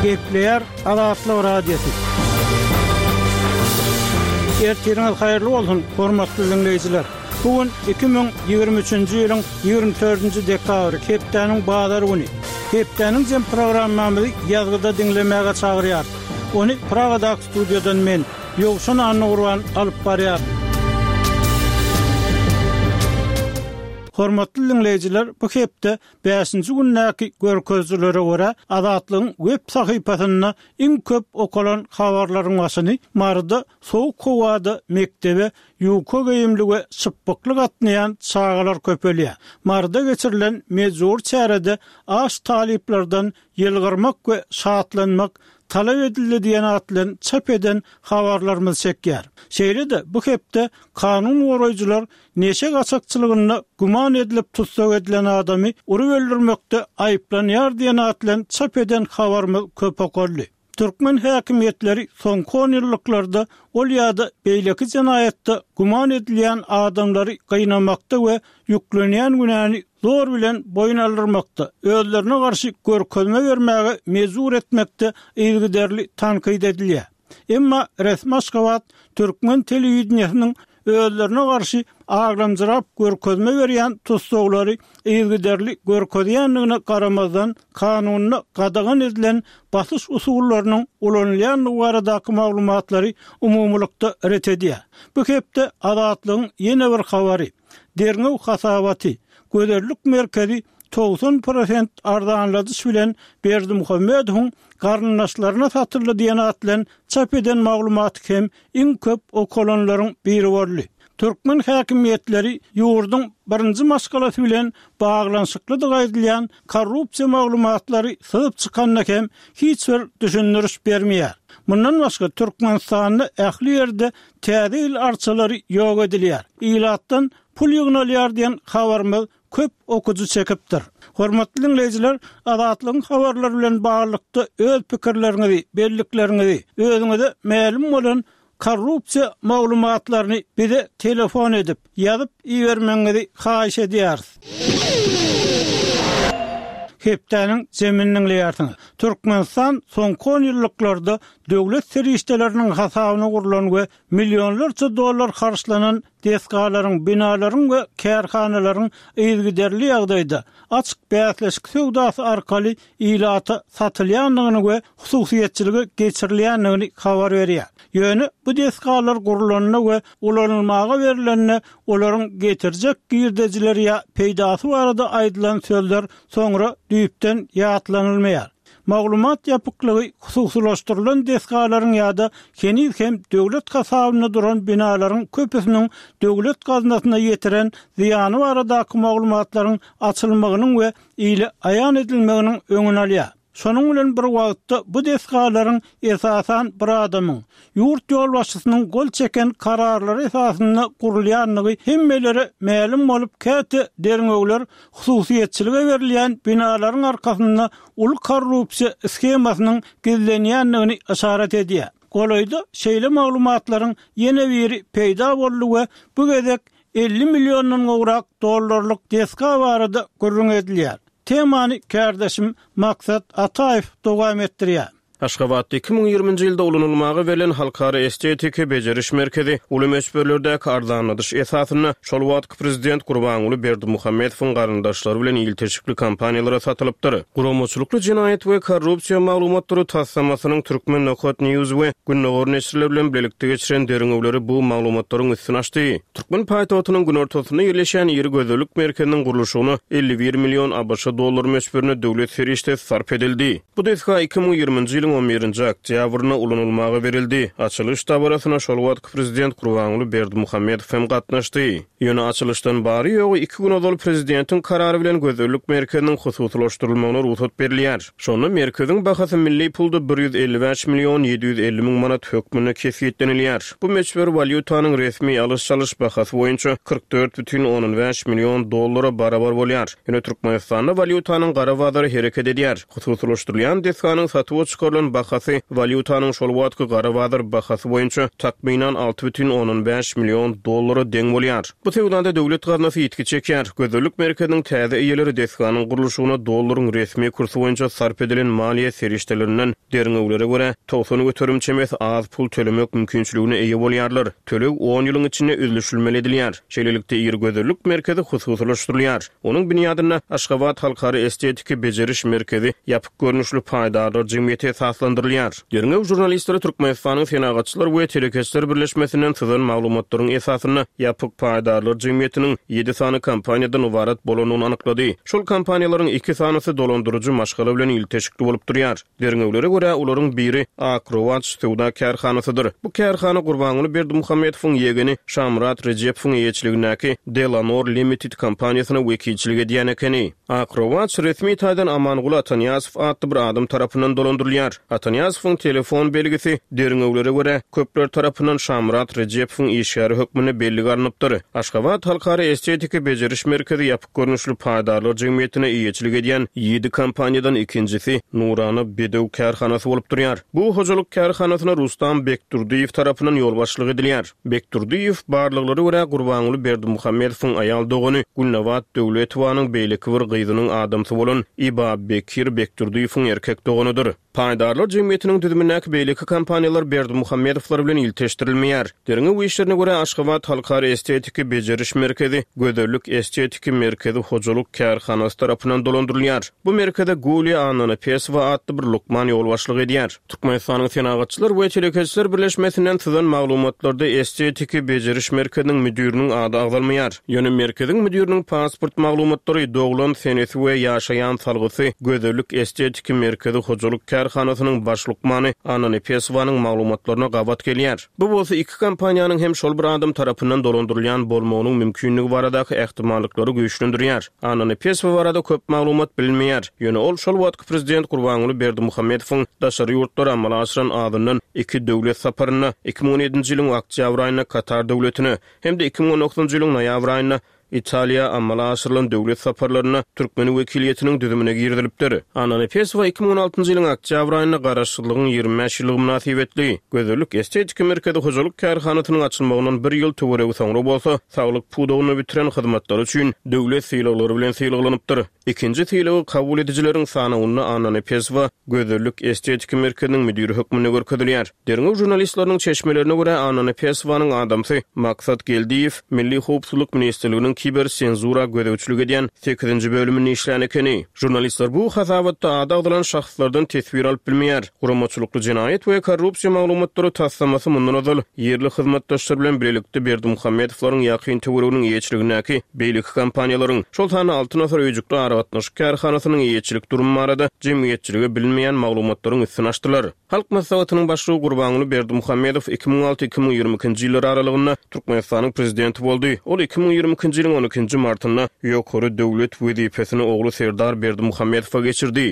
Kepler Azatlyk radiosu. Ertiriniz hayırlı olsun, hormatly dinleyijiler. Bugün 2023-nji ýylyň 24-nji dekabry, Hepdeniň bazary güni. Hepdeniň jem programmamyzy ýazgyda dinlemäge çagyrýar. Onu Praga'da studiodan men Ýowşan Anurwan alyp barýar. Hormatly dinleyijiler, bu hepde 5-nji günnäki görkezlere görä Azatlygyň web sahypasyna iň köp okulan habarlaryň başyny marda soğuk howada mektebe ýuka geyimligi şypbyklyk atnayan çağalar köpelýär. Marda geçirilen mezur çärede aş taliplerden ýylgyrmak we şatlanmak talep edildi diyen atlan çap eden habarlarymyz çekýär. Şeýle-de bu hepde kanun goraýjylar neşe gaçakçylygyna guman edilip tutsak edilen adamy urup öldürmekde aýplanýar diyen atlan çap eden habarymyz köp okully. Türkmen häkimetleri soňky 10 ýyllarda ol ýa-da beýleki jinaýatda guman edilýän adamlary gynnamakda we ýüklenýän günäni zor bilen boyun aldyrmakda, özlerine garşy görkezme bermäge mezur etmekde ýygyderli tanqid edilýär. Emma resmi Aşgabat Türkmen telewizionynyň özlerine garşy agramjyrap görkezme berýän tutsaklary ýygyderli görkezýänligine garamazdan kanunyna gadagan edilen basyş usullarynyň ulanylýan baradaky maglumatlary umumlykda ret edýär. Bu hepde Azatlygyň ýene bir habary. Derňew hasabaty Göderlik merkezi 90% ardanladyş bilen Berdimuhammedowyň garyndaşlaryna satyldy diýen atlan çap eden maglumaty hem iň köp okulanlaryň biri boldy. Türkmen häkimetleri ýurduň birinji maskalaty bilen baglanşykly gaýdylýan korrupsiýa maglumatlary syzyp çykanyna hem hiç bir düşündiriş bermeýär. Mundan başga Türkmenistanyny ähli ýerde täze arçalary ýok edilýär. Ilatdan pul ýygnalýar diýen habarymyz köp okuju çekipdir. Hormatly dinleyijiler, Azatlygyň habarlary bilen baglykda öz pikirleriňizi, belliklerinizi, özüňize ma'lum bolan korrupsiýa maglumatlaryny bize telefon edip ýazyp iýermeňizi haýyş edýäris. Hepdeniň zemininiň ýartyny. Türkmenistan soňky 10 ýyllarda döwlet serişdeleriniň hasabyna gurulan we millionlarça dollar harçlanan deskalaryň, binalaryň we kärhanalaryň ýygyderli ýagdaýda açyk bäsleşik söwdasy arkaly ilata satylýanlygyny we hususiýetçiligi geçirilýänligini habar berýär. Ýöne bu deskalar gurulanyna we ulanylmaga berilenine olaryň getirjek girdejileri ýa peýdasy barada aýdylan sözler soňra düýpden ýatlanylmaýar. Maglumat ýapyklygy hususylaşdyrylan deskalaryň ýa-da kenil hem döwlet hasabyna duran binalaryň köpüsiniň döwlet gaznasyna ýetiren ziýany baradaky maglumatlaryň açylmagynyň we ýyly aýan edilmeginiň öňüni alýar. Şonuň bilen bir wagtda bu deskalaryň esasan bir adamyň ýurt ýolbaşçysynyň gol çeken kararlary esasyna gurulýanlygy hemmelere ma'lum bolup käte derňegler hususiýetçilige berilýän binalaryň arkasynda ul korrupsiýa skemasynyň gizlenýänligini işaret edýär. Golaýda şeýle maglumatlaryň ýene biri peýda boldy we bu gezek 50 millionyň gowrak dollarlyk deska barada gurrun edilýär. Temany kardeşim Maksat Ataýew dowam etdirýär. Aşgabatda 2020-nji ýylda ulanylmagy verilen halkara estetika bejeriş merkezi uly meşberlerdäki ardanladyş esasyna şol wagtky prezident Gurbanuly Berdimuhammedowyň garyndaşlary bilen ýylteşikli kampaniýalara satylypdyr. Guramaçylykly jinaýat we korrupsiýa maglumatlary tassamasynyň Türkmen Nokat News we Günnäger neşrleri bilen birlikde geçiren derňewleri bu maglumatlaryň üstüne açdy. Türkmen paýtagtynyň gün ortasyna ýerleşen ýeri gözellik merkeziniň guruluşyna 51 million ABŞ dollary meşberine döwlet serişde sarf edildi. Bu deska 2020-nji 11-nji oktýabryna ulanylmagy berildi. Açylyş tabarasyna şol wagtky prezident Gurbanuly Berdimuhammedow hem gatnaşdy. Ýöne açylyşdan bary ýogy 2 gün ozal prezidentiň karary bilen gözellik merkeziniň hususylaşdyrylmagyna ruhsat berilýär. Şonu merkeziň bahasy milli pulda 155 milyon 750 min manat hökmüne kefiýetlenilýär. Bu meşber valyutanyň resmi alış-çalış bahasy boýunça 44,5 milyon dollara barabar bolýar. Ýöne Türkmenistanda valyutanyň gara bazary hereket edýär. Hususylaşdyrylýan deskanyň satyp çykarylýan bilen bahasy valyutanyň şol wagtky garawadyr bahasy boýunça takminan 6,15 milyon dollary deň bolýar. Bu tewlanda döwlet gaznasy ýetki çekýär. Gözellük merkeziniň täze eýeleri deskanyň gurulşyna dollaryň resmi kursy boýunça sarp edilen maliýe serişdelerinden deriňeglere görä towsany götürümçi emes az pul tölemek mümkinçiligine eýe bolýarlar. Töleg 10 ýylyň içinde üzülüşilmeli edilýär. Şeýlelikde ýer gözellük merkezi hususlaşdyrylýar. Onuň binýadyna Aşgabat Halkary Estetik Beceriş Merkezi ýapyk görnüşli paýdarlar jemgyýeti esaslandyrylýar. Deriňew jurnalistleri Türkmenistanyň senagatçylar we telekeçler birleşmesinden syzan maglumatlaryň esasyna ýapyk paýdarlar jemgyýetiniň 7 sany kampaniýadan ibarat bolanyny anyklady. Şol kampaniýalaryň 2 sanysy dolandyrjy maşgala bilen ilteşikli bolup durýar. Deriňewlere görä olaryň biri Akrowaç Sowda karhanasydyr. Bu karhana Gurbanyny Berdimuhammedowyň ýegeni Şamrat Rejepowyň ýetçiligindäki Delanor Limited kampaniýasyna wekilçilik edýän ekeni. Akrowaç resmi taýdan Amangul Atanyasow adly bir adam tarapyndan dolandyrylýar. Atanyasowyň telefon belgisi deriňewlere görä köpler tarapyndan Şamrat Rejepowyň işgäri hökmüne belli garanypdyr. Aşgabat Halkary Estetik Beceriş Merkezi ýapyk görnüşli paýdarlar jemgyýetine ýetçilik edýän 7 kampaniýadan ikincisi Nurany Bedew karhanasy bolup durýar. Bu hojalyk karhanasyna Rustam Bekturdiýew tarapyndan ýolbaşçylyk edilýär. Bekturdiýew barlyklary görä Gurbanyny Berdimuhammedowyň aýal dogany Gulnawat Döwletowanyň beýleki bir gyzynyň adamsy bolan Iba Bekir Bekturdiýewiň erkek doganydyr. Paýdarlar jemgyýetiniň düzümindäki beýleki kampaniýalar Berdimuhammedowlar bilen ilteşdirilmeýär. Deriňew işlerine görä Aşgabat Halkary Estetik Beceriş Merkezi Gözellük Estetik Merkezi hojalyk karhanasy tarapyndan dolandyrylýar. Bu merkezde Gulya Ananypesowa adly bir lukman ýolbaşçylyk edýär. Türkmenistanyň senagatçylar we telekeçler birleşmesinden syzan maglumatlarda Estetik Beceriş Merkeziniň müdiriniň ady agdalmaýar. Ýöne merkeziň müdiriniň pasport maglumatlary doglan senesi we ýaşaýan salgysy Gözellük Estetik Merkezi hojalyk karhanasynyň baş lukmany Ananypesowanyň maglumatlaryna gabat gelýär. Bu bolsa iki kampaniýanyň hem şol bir adam tarapyndan dolandyrylýan bolmagynyň mümkinligi baradaky ähtimallykları güýçlendirýär. Ananypesow barada köp maglumat bilinmeýär. Ýöne ol şol wagtky prezident Gurbanyny Berdimuhammedowyň daşary ýurtlara amal aşyran adynyň 2 döwlet saparyna 2017-nji ýylyň oktýabr aýyna Katar döwletine hem de 2019-njy ýylyň noýabr aýyna İtaliya amala aşyrylan döwlet saparlaryna Türkmeni wekiliýetiniň düzümine girdilipdir. Ananypesow 2016-njy ýylyň oktýabr aýyna garaşsyzlygyň 25 ýylygy münasibetli Gözellük Estetik Merkezi hojalyk karhanasynyň açylmagynyň 1 ýyl töweregi soňra bolsa, saglyk pudowyny bitiren hyzmatlar üçin döwlet sylaglary bilen sylaglanypdyr. İkinji sylagy kabul edijileriň sanawyny Ananypesow Gözellük Estetik Merkeziniň müdiri hökmüne görkezilýär. Deriňew jurnalistlarynyň çeşmelerine görä Ananypesowyň adamsy Maksat Geldiýew Milli Howpsuzlyk Ministrliginiň kiber senzura gödäwçilik edýän 8-nji bölümini işlän ekeni. Jurnalistler bu hazawatda adagdalan şahslardan tesbir alyp bilmeýär. Guramaçylykly jinayet we korrupsiýa maglumatlary tassamasy mundan azal ýerli hyzmatdaşlar bilen birlikde Berdimuhammedowyň ýakyn töwereginiň ýetçiligindäki beýleki kampaniýalaryň şol tany 6 nafar öýjükli aragatnaş karhanasynyň ýetçilik durumy barada jemgyýetçiligi bilinmeýän maglumatlaryň üstüne açdylar. Halk maslahatynyň başlygy Gurbanyny Berdimuhammedow 2006-2022-nji ýylar aralygynda Türkmenistanyň prezidenti boldy. Ol 2022-nji ýylyň 12-nji martyna ýokary döwlet wezipesini ogly Serdar Berdimuhammedowa geçirdi.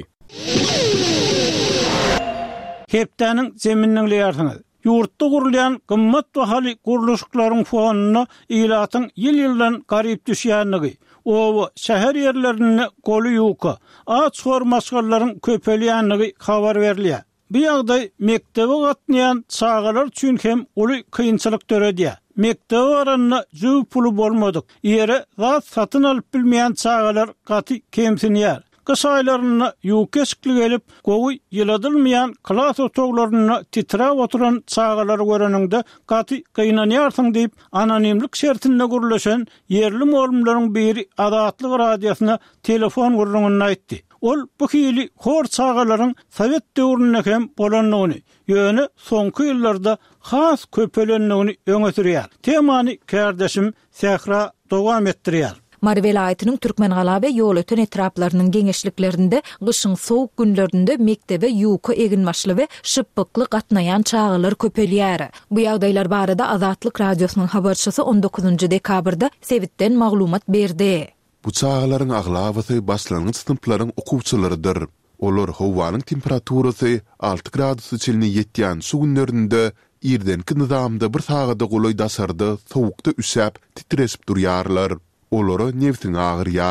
Hepdäniň zemininiň ýartyny Ýurtda gurulýan gymmat bahaly guruluşlaryň fonuna ýylatyň ýyl-ýyldan garyp düşýänligi, owa şäher ýerlerini goly ýuka, aç hormaçgallaryň köpelýänligi habar berilýär. Bu ýagdaý mektebe gatnaýan çağalar üçin hem uly kynçylyk töredýär. Mektebe baranyna jüp pulu bolmadyk. Ýere zat satyn alyp bilmeýän çağalar gaty kemsinýär. Kış aýlaryna ýukeşikli gelip, gowy ýyladylmaýan klas otoglaryna titrap oturan çağalar göreninde gaty gynanýarsyň diýip anonimlik şertinde gurulşan ýerli molumlaryň biri Adatlyk radiosyna telefon gurulgyny aýtdy. Ol bu hili hor çağalaryň Sowet döwrüne hem bolanlygyny, ýöne soňky ýyllarda has köpelenligini öňe sürýär. Temany kardeşim Sehra dowam etdirýär. Mari welaýatynyň Türkmengala we ýol öten etraplarynyň geňeşliklerinde gyşyň sowuk günlerinde mektebe ýuka eginmaşly we şypykly gatnaýan çağalar köpelýär. Bu ýagdaýlar barada Azatlyk radiosynyň habarçysy 19-njy dekabrda Sewitden maglumat berdi. Bu çağalaryň aglawaty başlangyç sınıflaryň okuwçylarydyr. Olar howanyň temperaturasy 6 gradusy çelini ýetýän şu günlerinde irdenki nizamda bir sagada goloý dasardy, sowukda üsäp titresip durýarlar. Olary nefsiň agyrýar.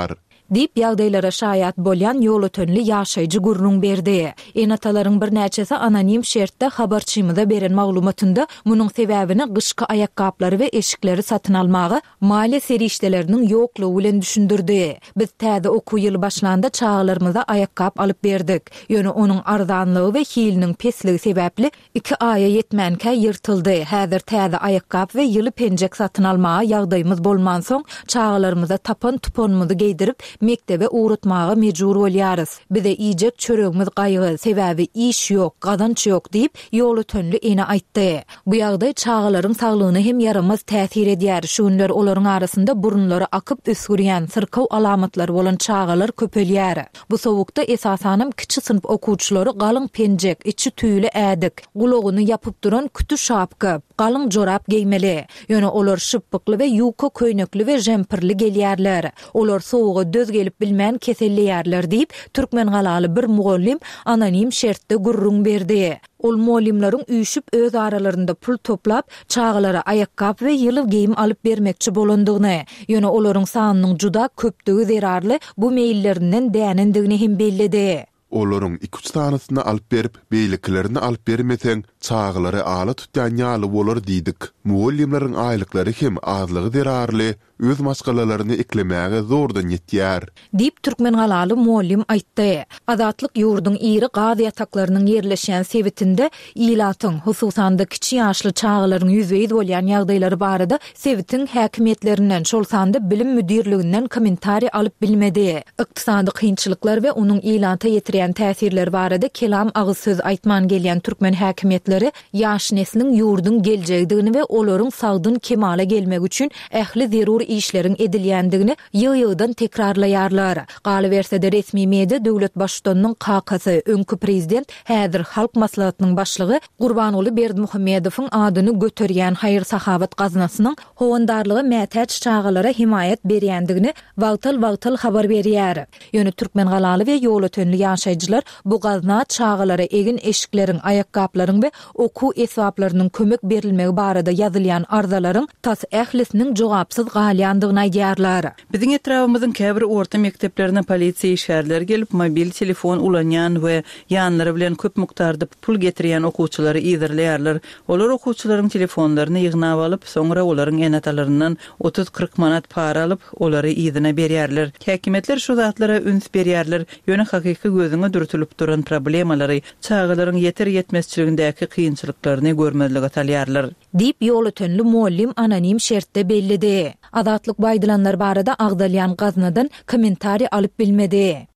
Dip ýagdaýlara şaýat bolýan ýol ötönli ýaşaýjy gurrun berdi. Enatalaryň bir näçesi anonim şertde habarçymyza beren maglumatynda munyň sebäbini gyşky ayakkapları we eşikleri satyn almagy maliýe serişdeleriniň ýoklugy bilen düşündirdi. Biz täze okuw ýyly başlanda çağlarymyza ayakkap alyp berdik. Ýöne onuň arzanlygy we hiliniň pesligi sebäpli 2 aýa ýetmänkä ýyrtyldy. Häzir täze ayakkap we ýyly penjek satyn almagy ýagdaýymyz bolman soň çağlarymyza tapan tuponmuzy geydirip mektebe uğratmaga mecbur bolýarys. Bize iýjek çöregimiz gaýgy, sebäbi iş ýok, gazanç ýok diýip ýol ötönli ene aýtdy. Bu ýagdaý çağalaryň saglygyna hem yaramaz täsir edýär. Şu günler olaryň arasynda burunlary akyp ösgürýän syrkaw alamatlary bolan çağalar köpelýär. Bu sowukda esasanam kiçi sınıf okuwçylary galyň penjek, içi tüýli ädik, gulagyny ýapyp duran kütü şapka, galyň jorap geýmeli. Ýöne olar şypykly we ýuka köýnekli we jemperli gelýärler. Olar sowuga döz gelip bilmän keselliýärler diýip türkmen galaly bir mugallim anonim şertde gurrun berdi. Ol muallimlaryň üýşüp öz aralarynda pul toplap çağalara ayakkap we ýyly geyim alyp bermekçi bolandygyny, ýöne olaryň sanynyň juda köpdigi zerarly bu meýillerinden dänendigini hem bellidi. Olaryň 2-3 tanasyny alyp berip, beýliklerini alyp bermeseň, çağlary ala tutýan ýaly bolar diýdik. Muallimlaryň aýlyklary hem azlygy zerarly, öz maskalalarını eklemäge zordan ýetýär. Dip türkmen galaly muallim aýtdy. Azatlyk ýurdun iri gaz ýataklarynyň ýerleşýän sebitinde ýylatyň, hususan-da kiçi ýaşly çağlaryň ýüzbeýiz bolýan ýagdaýlary barada sebitin häkimetlerinden, şolsanda bilim müdirliginden kommentari alyp bilmedi. Ykdysady kynçylyklar we onuň ýylanta ýetirýän täsirleri barada kelam agyz söz aýtman gelýän türkmen häkimetleri ýaş nesliniň ýurdun geljegdigini we olaryň sagdyn kemale gelmek üçin ähli zerur işlerin edilýändigini ýygydan tekrarlaýarlar. Galyberse-de resmi media döwlet başçysynyň kakasy öňkü prezident häzir halk maslahatynyň başlygy Gurbanuly Berdimuhammedowyň adyny göterýän Haýyr Sahabat gazanasynyň howandarlygy mätäç çağalara himayet berýändigini wagtal habar berýär. Ýöne türkmen galaly we ýol ötönli ýaşaýjylar bu gazna çağalara egin eşikleriň, ayakkaplaryň we okuw esbaplarynyň kömek berilmegi barada ýazylýan arzalaryň tas ählisiniň jogapsyz galyandygyny aýdýarlar. Biziň etrafymyzyň käbir orta mekdeplerine polisiýa işgärler gelip mobil telefon ulanýan we ýanlary bilen köp mukdarda pul getirýän okuwçylary ýyzyrlaýarlar. Olar okuwçylaryň telefonlaryny ýygnap alyp, soňra olaryň enatalaryndan 30-40 manat para alyp, olary ýyzyna berýärler. Häkimetler şu zatlara üns berýärler. Ýöne hakyky gözüňe dürtülip duran problemalary, çağalaryň ýeter ýetmezçiligindäki kynçylyklaryny görmezlige salýarlar. Dip ýol ötönli muallim anonim şertde bellidi. Azatlyk baýdylanlar barada agdalýan gaznadan kommentari alyp bilmedi.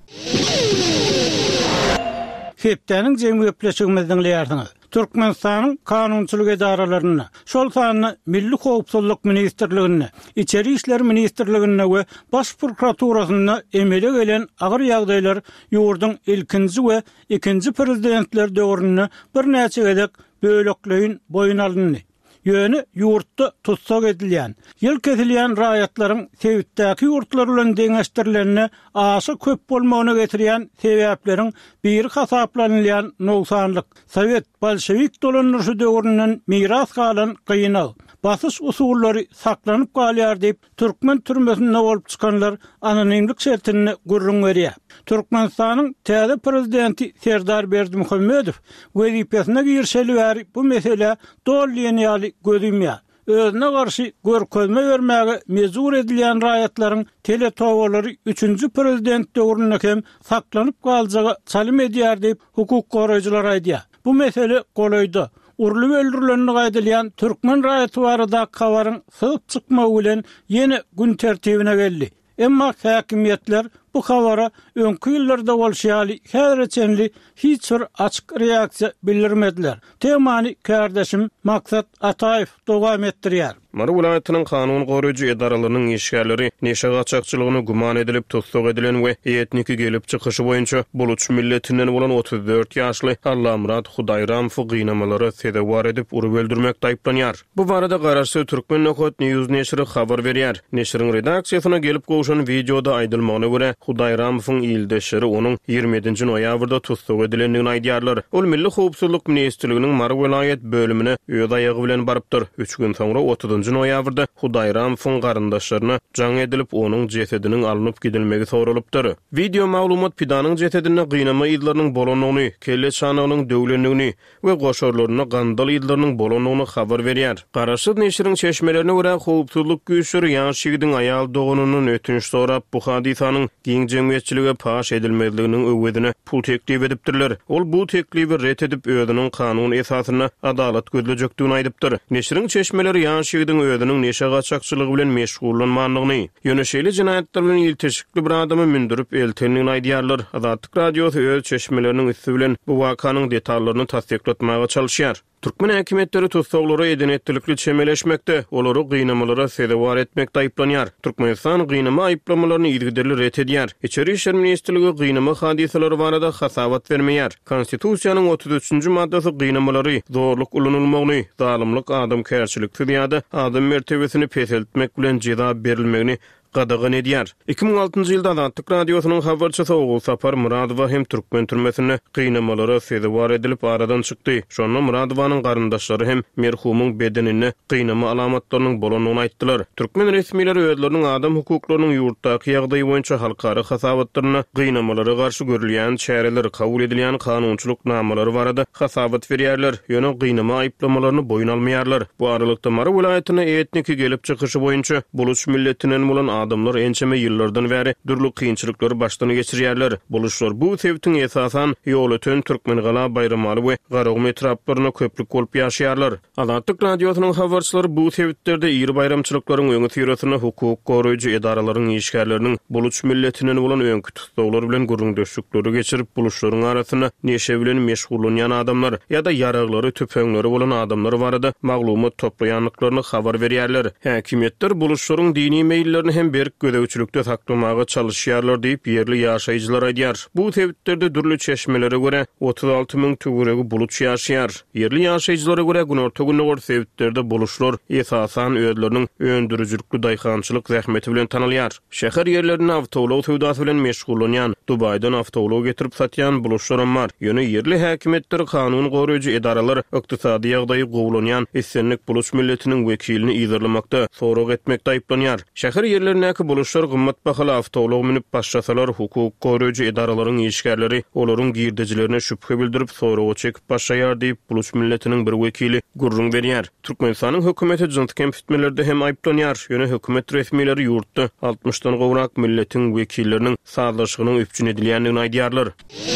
Hepdeniň jemgyýetleşigimizden ýardyňyz. Türkmenistanyň kanunçylyk edaralaryna, şol sanyny Milli Howpsuzlyk Ministrligine, İçeri işler Ministrligine we Baş prokuraturasyna emele gelen agyr ýagdaýlar ýurdun ilkinji we ikinji prezidentler döwründe bir näçe gedek bölekleýin boyun alındy. Ýöne ýurtda tutsak edilýän, ýyl kesilýän raýatlaryň sebitdäki ýurtlar bilen deňeşdirilenine aşy köp bolmagyna getirýän sebäpleriň biri hasaplanylýan noksanlyk, Sowet bolşewik dolanýaşy döwründen miras galan gynaw, basış usullary saklanyp galýar diýip türkmen türmesinde bolup çykanlar anonimlik şertini gurrun berýär. Türkmenistanyň täze prezidenti Serdar Berdimuhammedow wezipesine girşeli bäri bu mesele dolýany gözümýär. Özüne garşy görkezme bermäge mezur edilýän raýatlaryň teletowarlary 3-nji prezident döwründe hem saklanyp galjagy çalym edýär diýip hukuk goraýjylar aýdýar. Bu mesele golaýdy. Urlup öldürülenini gaýdylýan türkmen raýaty barada kawaryň sygyp çykmagy bilen ýene gün tertibine geldi. Emma häkimetler bu kawara öňkü ýyllarda bolşýaly häreçenli hiç bir açyk reaksiýa bildirmediler. Temany kardeşim Maksat Ataýew dowam etdirýär. Mara vilayatynyň kanun goraýjy edaralarynyň işgärleri neşe gaçakçylygyny guman edilip tutsak edilen we etniki gelip çykyşy boýunça Buluç milletinden bolan 34 ýaşly Allamrat Hudaýramow gynamalary sebäp edip urup öldürmek taýplanýar. Bu barada Garaşy Türkmen Nokot News neşri habar berýär. Neşriň redaksiýasyna gelip goşan videoda aýdylmagyna görä Hudaýramowyň ýyldaşary onuň 27-nji noýabrda tutsak edilendigini aýdýarlar. Ol Milli Howpsuzlyk Ministrliginiň Mar welaýet bölümine öz aýagy bilen barypdyr. 3 gün soňra 30-njy noýabrda Hudaýramowyň garyndaşlaryna jaň edilip onuň jesediniň alınıp gidilmegi soralypdyr. Video maglumat Pidanyň jesedine gynama ýyllarynyň bolanyny, kelle çanygynyň döwlendigini we goşarlaryna gandal ýyllarynyň bolanyny habar berýär. Garaşyk neşiriň çeşmelerine görä howpsuzlyk güýçleri ýaşygdyň aýal dogunynyň ötünç sorap bu hadisanyň giň jemgyýetçilige paş edilmezliginiň öwredine pul teklip edipdirler. Ol bu teklibi ret edip özüniň kanun esasyna adalet gözlejekdigini aýdypdyr. Neşiriň çeşmeleri ýaşygdyň özüniň neşe gaçakçylygy bilen meşgullanmanlygyny, ýöneşeli jinaýatlar bilen iltişikli bir adamy mündürip eltenligini aýdýarlar. Azatlyk radiosu öz çeşmeleriniň üstü bilen bu wakanyň detallaryny tasdiklatmaga çalışýar. Türkmen häkimetleri tutsaklary edenetlikli çemeleşmekde, olary gynamalara sebäp etmekde aýplanýar. Türkmenistan gynama aýplamalaryny ýygyrly ret edýär. İçeri işler ministrligi gynama hadiseleri barada hasawat bermeýär. Konstitusiýanyň 33-nji maddasy gynamalary, zorluk ulanylmagyny, zalymlyk, adamkärçilik ýa-da adam mertebesini peseltmek bilen jeda berilmegini qadağan edýär. 2006-njy ýylda Azatlyk radiosynyň habarçysy Oğul Sapar Muradowa hem Türkmen türmesine gynamalara sebäp edilip aradan çykdy. Şonda Muradowanyň garyndaşlary hem merhumyň bedenine gynama alamatlarynyň bolanyny aýtdylar. Türkmen resmileri özleriniň adam hukuklarynyň ýurtdaky ýagdaýy boýunça halkara hasawatlaryna gynamalara garşy görülýän çäreler kabul edilýän kanunçylyk namalary barada hasawat berýärler. Ýöne gynama aýplamalaryny boyun almaýarlar. Bu aralykda Mar welaýatyna etniki gelip çykyşy boýunça buluş milletiniň bolan adamlar ençeme ýyllardan bäri durly kynçylyklary başdan geçirýärler. Buluşlar bu sebäpden esasan ýol ötön Türkmen gala bayramaly we garagym etraplaryna köplük bolup ýaşaýarlar. Azatlyk radiosynyň habarçylary bu sebäplerde ýyry bayramçylyklaryň öňe sürýärsine hukuk goraýjy edaralaryň işgärleriniň buluş milletiniň bolan öňkü tutsaklary bilen gurrundaşlykları geçirip buluşlaryň arasyna neşe bilen meşgullanýan adamlar ýa-da ýaraglary, töpeňleri bolan adamlar barada maglumat toplaýanlyklaryny habar berýärler. Häkimetler buluşlaryň dini meýillerini hem berk gödäwçilikde saklamaga çalışýarlar diýip ýerli ýaşaýjylar aýdýar. Bu sebäplerde dürli çeşmelere görä 36 000 tügüregi buluç ýaşaýar. Ýerli ýaşaýjylara görä günorta günler sebäplerde buluşlar esasan özleriniň öndürüjülükli daýhançylyk zähmeti bilen tanylýar. Şäher ýerlerini awtolog töwdasy bilen meşgullanýan, Dubaydan awtolog getirip satýan buluşlar bar. Ýöne ýerli häkimetler, kanun goraýjy edaralar ykdysady ýagdaýy gowulanýan essenlik buluş milletiniň wekilini ýygyrlamakda, sorag etmekde aýplanýar. Şäher ýerlerindäki buluşlar gymmat bahaly awtolog minip başlasalar hukuk goraýjy edaralaryň işgärleri olaryň girdijilerine şüphe bildirip soragy çekip başlaýar diýip buluş milletiniň bir wekili gurrun berýär. Türkmenistanyň hökümeti jynt kemsitmelerde hem aýplanýar. Ýöne hökümet resmileri ýurtda 60-dan gowrak milletiň wekilleriniň sazlaşygynyň üpçün edilýändigini aýdýarlar.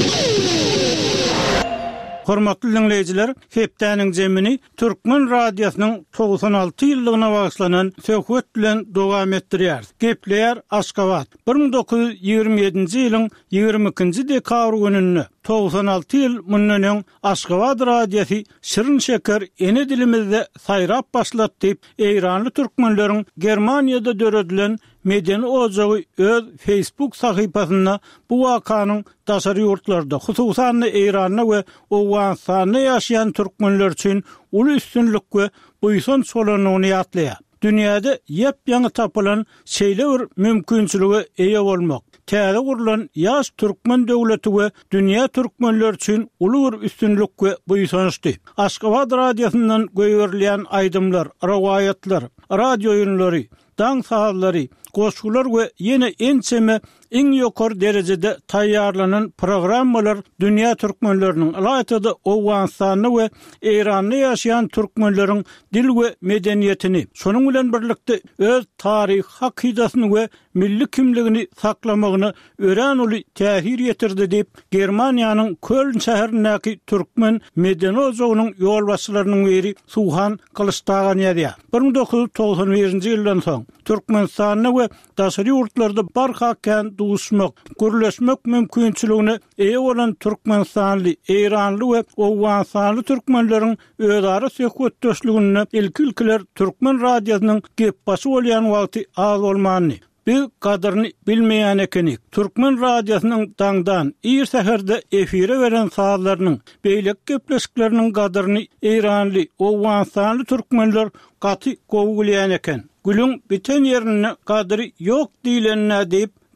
Hormatly dinleyijiler, hepdäniň jemini Türkmen radiosynyň 96 ýyllygyna bagyşlanan söhbet bilen dowam etdirýär. Gepleýär Aşgabat. 1927-nji ýylyň 22-nji dekabr gününe 96 ýyl mundan Aşgabat radiosy şirin şeker ene dilimizde saýrap başlat diýip Eýranly türkmenleriň Germaniýada döredilen Medeni ojagy öz Facebook sahypasyna bu wakanyň daşary ýurtlarda, hususan Eýranda we Owganistanda ýaşaýan türkmenler üçin uly üstünlük we buýsan solanyny ýatlaýar. Dünýäde ýep-ýaňy tapylan şeýle bir mümkinçiligi eýe bolmak, täze gurulan ýaş türkmen döwleti we dünýä türkmenler üçin uly bir üstünlük we buýsançdy. Aşgabat radiosundan göýerilýän aýdymlar, rawaýatlar, radio ýynlary, daň sahatlary, goşgular we ýene ençeme iň ýokary derejede taýýarlanan programmalar dünýä türkmenleriniň alaýatyda Owganistanda we Eýranda ýaşaýan türkmenleriň dil we medeniýetini, şonuň bilen birlikde öz taryh, hakydatyny we milli kimligini saklamagyna ören uly täsir ýetirdi diýip Germaniýanyň Köln şäherindäki türkmen medeni ojagynyň ýolbaşçylarynyň biri Suhan Kılıçdagan ýazýar. 1991-nji ýyldan soň Türkmenistanyň we daşary ýurtlarda barhakän duşmak, gürleşmek mümkinçiligine eýe bolan Türkmenistanly, Eýranly we Owganistanly türkmenleriň özara söhbetdeşligine ilkiler Türkmen radiosynyň gep başy bolýan wagty az bolmany. Bir kadarını bilmeyen ekenik. Türkmen radyosunun dangdan ir seherde efire veren sahalarının beylek gepleşiklerinin kadarını Eýranly, Owganistanly türkmenler katı kovgulayan eken. Gülün biten yerine kadri yok diýlenine deyip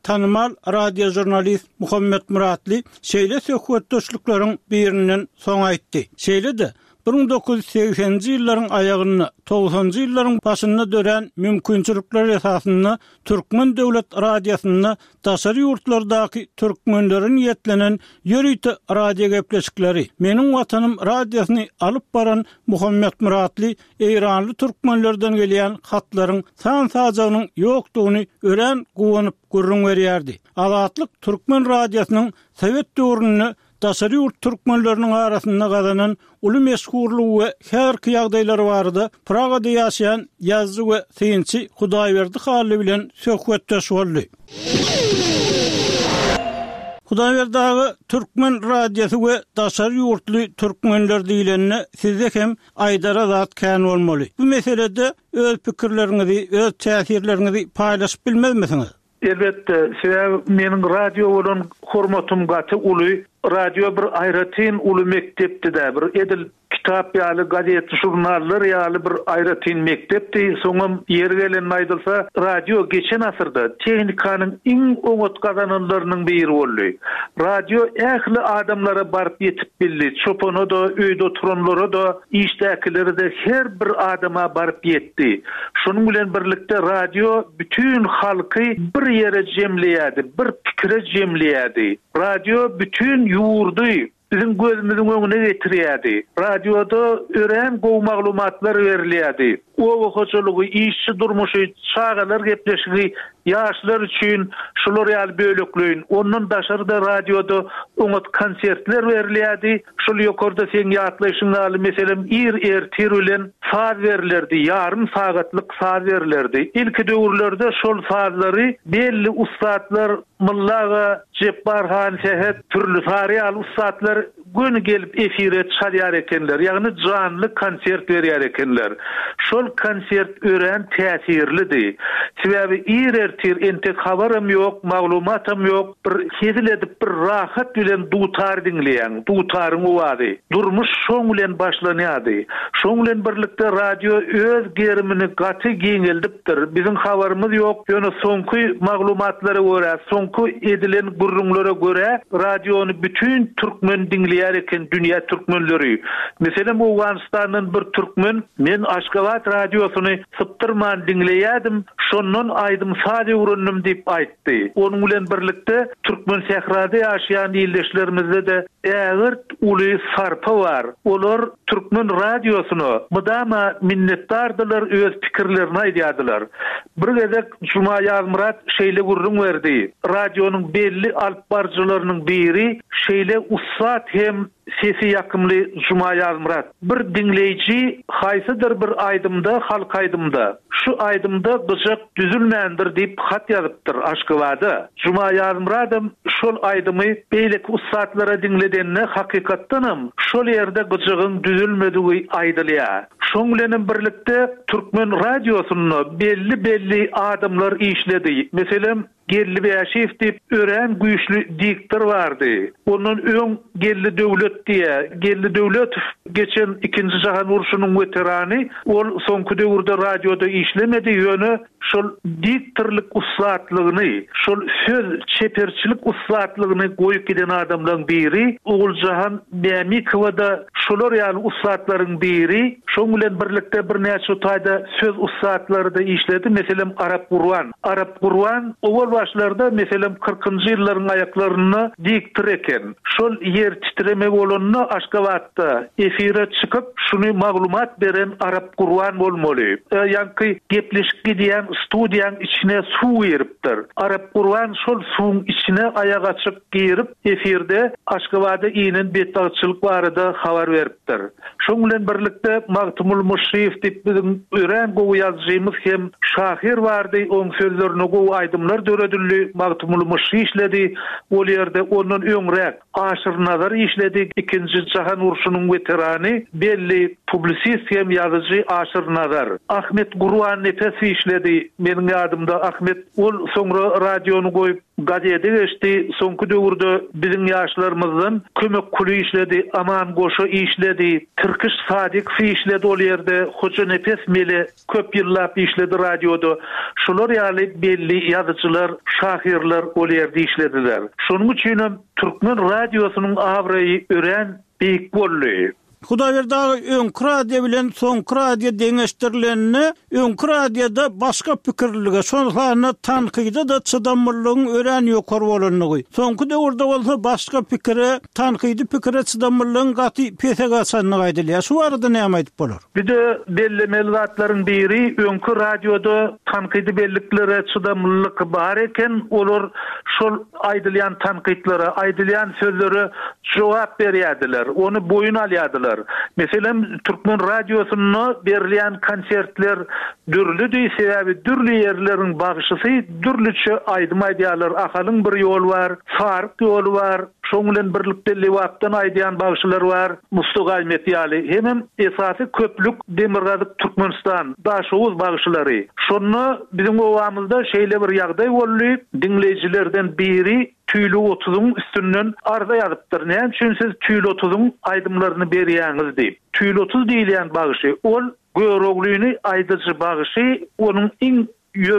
tanımal radio jurnalist Muhammed Muratly şeýle söhbetdeşlikleriň birinin soň aýtdy. Şeýle de 1980-nji ýyllaryň aýagyny, 90-njy ýyllaryň başyna dören mümkinçilikler esasyny Türkmen döwlet radiosyny daşary ýurtlardaky türkmenleriň ýetlenen ýörüýti radio gepleşikleri. Meniň watanym radiosyny alyp baran Muhammed Muratly Eýranly türkmenlerden gelýän hatlaryň san-sajagynyň ýokdugyny ören gowanyp gurrun berýärdi. Azatlyk Türkmen radiosynyň Sowet döwründe daşary ýurt türkmenleriniň arasynda gazanan uly meşhurlugy we herki ýagdaýlary bardy. Pragada ýaşaýan ýazgy we synçy Hudaýberdi Haly bilen söhbetdeş boldy. Hudaýberdagy Türkmen radiosu we daşary ýurtly türkmenler diýilende sizde hem aýdara zat kän bolmaly. Bu meselede öz pikirleriňizi, öz täsirleriňizi paýlaşyp bilmezmisiňiz? Elbette, meniň radio bolan hormatym gaty uly. Radio bir aýratyn uly mektepde bir edil kitap ýaly gazet jurnallar ýaly bir aýratyn mektepdi. Soňam ýer gelen aýdylsa radio geçen asyrda tehnikanyň iň oňat gazananlarynyň biri boldy. Radio ähli adamlara baryp ýetip bildi. Çopona da, öýde oturanlara da, işdäkileri de her bir adama baryp ýetdi. Şonuň bilen birlikde radio bütün halky bir ýere jemleýärdi, bir pikire jemleýärdi. Radio bütün ýurdy bizim gözümizin öňüne getirýärdi. Radioda ören gowy maglumatlar berilýärdi. O hoçulugy, işçi durmuşy, çağalar gepleşigi, ýaşlar üçin şular ýaly bölekleýin. Ondan daşarda radioda oňat konsertler berilýärdi. Şol ýokarda sen ýatlaýşyň ýaly meselem ertir bilen saat berilerdi, ýarym sagatlyk saat berilerdi. Ilki döwürlerde şol saatlary belli ustatlar Mullaga, Jebbarhan Sehet, türlü tariýal ustatlar gün gelip efire çalýar ekenler. Ýagny canly konsert berýär ekenler. Şol konsert ören täsirlidi. Sebäbi ertir entek habarym ýok, maglumatym ýok. Bir hezil edip bir rahat bilen dutar dinleýän, dutaryň owady. Durmuş şoň bilen başlanýardy. Şoň bilen birlikde radio öz gerimini gaty giňeldipdir. Bizim habarymyz ýok. Ýöne soňky maglumatlary görä, soňky edilen gurrunlara görä radiony bütün türkmen dinleýär eken dünýä türkmenleri. Meselem Awganistanyň bir türkmen men Aşgabat radiosyny syptyrman dinleýärdim. Şondan aýdym sady urunnum diýip aýtdy. Onuň bilen birlikde türkmen sährada ýaşaýan ýerleşlerimizde de ägirt uly sarpa bar. Olar türkmen radiosyny mudama minnetdardylar, öz pikirlerini aýdýardylar. Bir gezek Juma Ýazmurat şeýle gurrun berdi. Radionyň belli alp barjylarynyň biri şeýle ussat hem sesi yakımlı Juma Ýazmurat. Bir dinleyici haýsydyr bir aýdymda, halk aýdymda. Şu aýdymda gyjak düzülmändir diýip hat ýazypdyr Aşgabada. Juma Ýazmuratym şol aýdymy beýleki ussatlara dinledenne hakykatdanam şol ýerde gyjagyň düzülmedigi aýdylýar. Şoň bilen birlikde Türkmen radiosyny belli adamlar işledi. Meselem Gelli Beýaşew diýip ören güýçlü diktor bardy. Onun öň Gelli döwlet diýe. Gelli döwlet geçen 2-nji jahan uruşunyň veterany, ol soňky döwürde radioda işlemedi ýöne şol diktorlyk ussatlygyny, şol söz çeperçilik ussatlygyny goýup giden adamlaryň biri Oguljahan Bämikowda şolar ýaly ussatlaryň biri. Şoň bilen birlikde bir näçe taýda söz ussatlary da işledi. Meselem Arap Gurwan owal başlarda meselem 40-njy ýyllaryň aýaklaryny diktor eken. Şol ýer titremek bolanyny Aşgabatda efire çykyp şuny maglumat beren Arap Gurwan bolmaly. Ýa-ni gepleşik gidýän studiýaň içine suw beripdir. Arap Gurwan şol suwuň içine aýak açyp girip efirde Aşgabada ýynyň betagçylyk barada habar beripdir. Şoň bilen birlikde Magtumul Muşyif diýip bizim ören gowy ýazgymyz hem şahir bardy. Oň sözlerini gowy aýdymlar döredildi. Magtumul Muşyif işledi. Ol ýerde onuň öňrek Aşyr Nazar işledi. 2-nji jahan uruşunyň veterany, belli publisist hem ýazyjy Aşyr Nazar. Ahmet Gurwan nefesi işledi. Meniň ýadymda Ahmet ol soňra radiony goýup gazete geçti. Soňky döwürde biziň ýaşlarymyzdan kömek kuli işledi, aman goşa işledi, Türkiş Sadik fi işledi ol ýerde, Hoca Nefes Mele köp ýyllap işledi radioda. Şolar ýaly belli ýazyjylar, şahirler ol ýerde işlediler. Şonuň üçin Türkmen radiosynyň awraýy ören beýik boldy. Hudaýberdi öňkü radio bilen soňky radio deňeşdirilenini, öňkü radioda başga pikirlige, şonlarny tankyda da çydamlygyň ören ýokary bolanyny. Soňky döwürde bolsa başga pikire, tankydy pikire çydamlygyň gaty pesega sanyny aýdylýar. Şu arada näme aýdyp bolar? Bir de belli mevzuatlaryň biri öňkü radioda tankydy belliklere çydamlylyk bar eken, olar şol aýdylýan tankytlere, aýdylýan sözlere jogap berýärdiler, onu boyun alýardylar. Meselem Türkmen radiosyna berilýän konsertler dürlüdi, sebäbi dürli ýerleriň bagyşysy dürlüçe aýdym aýdýarlar. Ahalyň bir ýol bar, fark ýol bar, şoň bilen birlikde lewapdan aýdýan bagyşlar bar. Mustafa Ahmet ýaly hemem esasy köplük Demirgazyk Türkmenistan daşowuz bagyşlary. Şonu biziň owamyzda şeýle bir ýagdaý boldy. Dinleýijilerden biri tüýlü 30'un üstünden arda ýazypdyr. Näme üçin siz tüýlü 30'un aýdymlaryny berýäňiz diýip. Tüýlü 30 diýilýän bagyşy ol göreglüğini aýdyjy bagyşy, onuň iň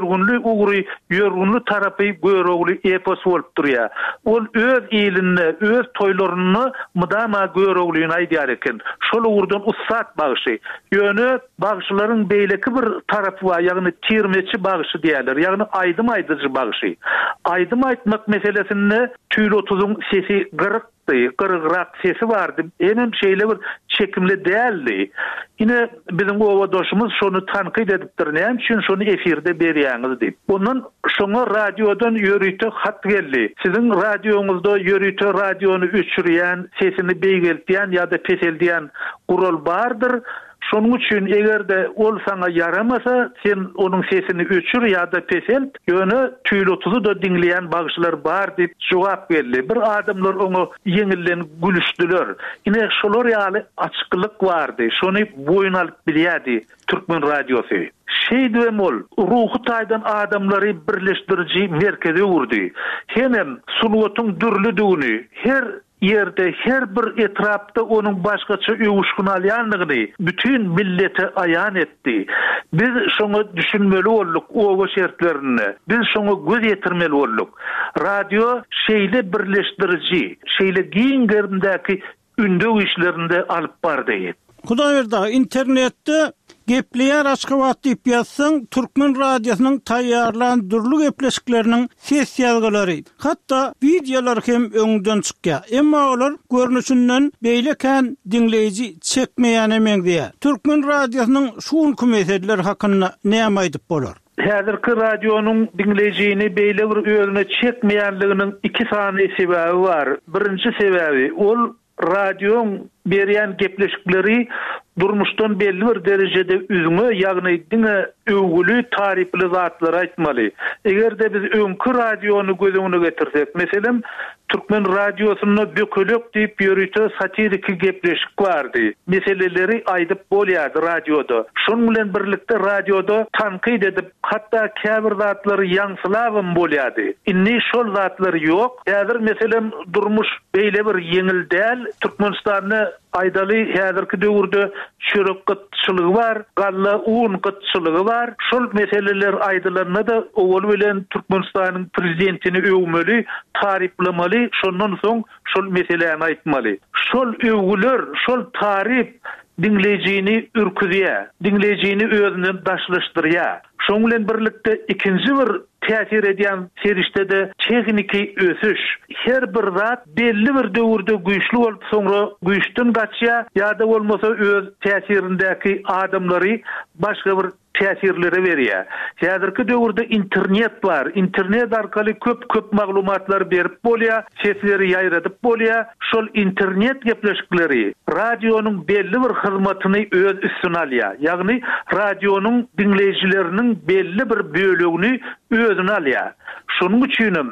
ýörgünlü tarapy göregli epos bolup durýar. Ol öz ýylynda, öz toýlaryny mydama göreglüğini aýdýar eken. Şol urdan ussat bagyşy. Ýöne bagyşlaryň beýleki bir tarapy bar, ýagny tirmeçi bagyşy diýerler. Ýagny aýdym aýdyjy bagyşy. Aýdym aýtmak meselesinde tüýlü 30'un sesi gırgırak sesi vardı. Hemen şeyle bir çekimli değerli. Yine bizim ovadoşumuz şonu tankit edipdir. Näme üçin şonu efirde berýäňiz diýip. Ondan şoňa radiodan ýörüýte hat geldi. Sizin radioňuzda ýörüýte radiony öçürýän, sesini beýgeltýän ýa-da peseldiýän gural bardyr. Şonuň üçin egerde ol sana yaramasa, sen onuň sesini öçür ýa-da peselt, ýöne tüýlü 30'y da dinleýän bagyşlar bar diýip jogap berdi. Bir adamlar onu ýeňillen gülüşdiler. Ine şolar ýaly açyklyk bardy. Şonu boyun alyp bilýärdi Türkmen radiosy. Şeýdem ol, ruhy taýdan adamlary birleşdiriji merkeze urdy. Hemen sulwatyň dürlüdügini, her ýerde, her bir etrapda onuň başgaça öwüşgün alýanlygyny bütün millete aýan etdi. Biz şoňa düşünmeli bolduk, owa şertlerini. Biz şoňa göz ýetirmeli bolduk. Radio şeýle birleşdiriji, şeýle giň gerindäki ündöw işlerinde alyp bardy. Hudaýberdi internetde gepleýär Aşgabat diýip ýazsaň, Türkmen radiosynyň taýýarlanan durly gepleşikleriniň ses ýazgylary, hatda videolar hem öňden çykýar. Emma olar görnüşinden beýleken dinleýiji çekmeýän emegdiýär. Türkmen radiosynyň şuňky meseleler hakynda näme aýdyp bolar? Häzirki radionuň dinleýijini beýle bir öňüne çekmeýänliginiň iki sany sebäbi bar. Birinji sebäbi ol radioň berýän gepleşikleri durmuşdan belli bir derejede üzüňe, ýagny diňe öwgüli, taripli zatlar aýtmaly. Egerde biz öňkü radiony gözüňe getirsek, meselem Türkmen radiosyna bökelek diýip ýörüýte satirik gepleşik bardy. Meseleleri aýdyp bolýardy radioda. Şonuň bilen birlikde radioda tankit edip, hatda käbir zatlary ýaňsylawym bolýardy. Inni şol zatlar ýok. Häzir meselem durmuş beýle bir ýeňil däl, Türkmenistanyny aýdaly häzirki döwürde çörek gıtçılığı var, galla un gıtçılığı var. Şol meseleler aýdylanyna da owul bilen Türkmenistanyň prezidentini öwmeli, tariplemeli, şondan soň şol meselelerini aýtmaly. Şol öwgüler, şol tarip dinleýijini ürküdýär, dinleýijini özünden daşlaşdyrýar. Şoň bilen birlikde ikinji bir täsir edýän serişde tekniki ösüş. Her bir zat belli bir döwürde güýçli bolup soňra güýçden gaçýar, ýa-da bolmasa öz täsirindäki adamlary başga bir täsirlere berýär. Häzirki döwürde internet bar. Internet arkaly köp maglumatlar berip bolýar, sesleri ýaýradyp bolýar. Şol internet gepleşikleri radionuň belli bir hyzmatyny öz üstüne alýar. Ýagny radionuň dinleýijileriniň belli bir bölegini özüne alýar. Şonuň üçin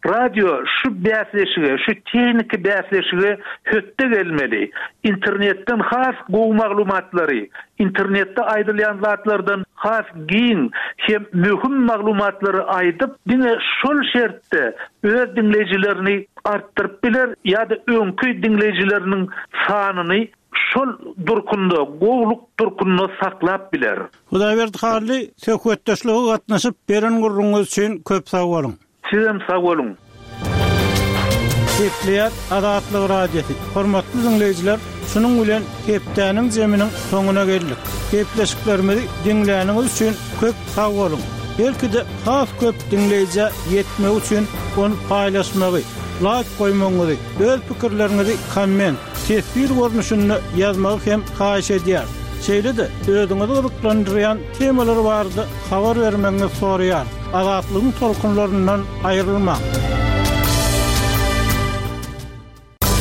radio şu bäsleşige, şu teknik bäsleşige hötte gelmeli. İnternetten has gowy maglumatlary, internetde aýdylýan zatlardan has giň hem mühim maglumatlary aýdyp, diňe şol şertde öz dinleýijilerini artdyryp biler ýa-da öňkü dinleýijileriniň sanyny şol durkunda, gowluk durkunda saklap biler. Hudaýberdi hali söhbetdeşlige gatnaşyp beren gurruňyz üçin köp sag bolun. Sizem sag bolun. Hepleýär Azatlyk radiosi. Hormatly dinleýijiler, şunuň bilen hepdäniň jeminiň soňuna geldik. Hepleşiklerimizi dinläniňiz üçin köp sag bolun. Belki de has köp dinleýije ýetmek üçin onu paýlaşmagy, like koymaňyzy, öz pikirleriňizi komment, tesbir görnüşünde ýazmagy hem haýyş edýär. Şeýle-de özüňizi gyzyklandyrýan temalar bardy, habar bermeňizi soraýar. Azatlygyň tolkunlaryndan aýrylmaň.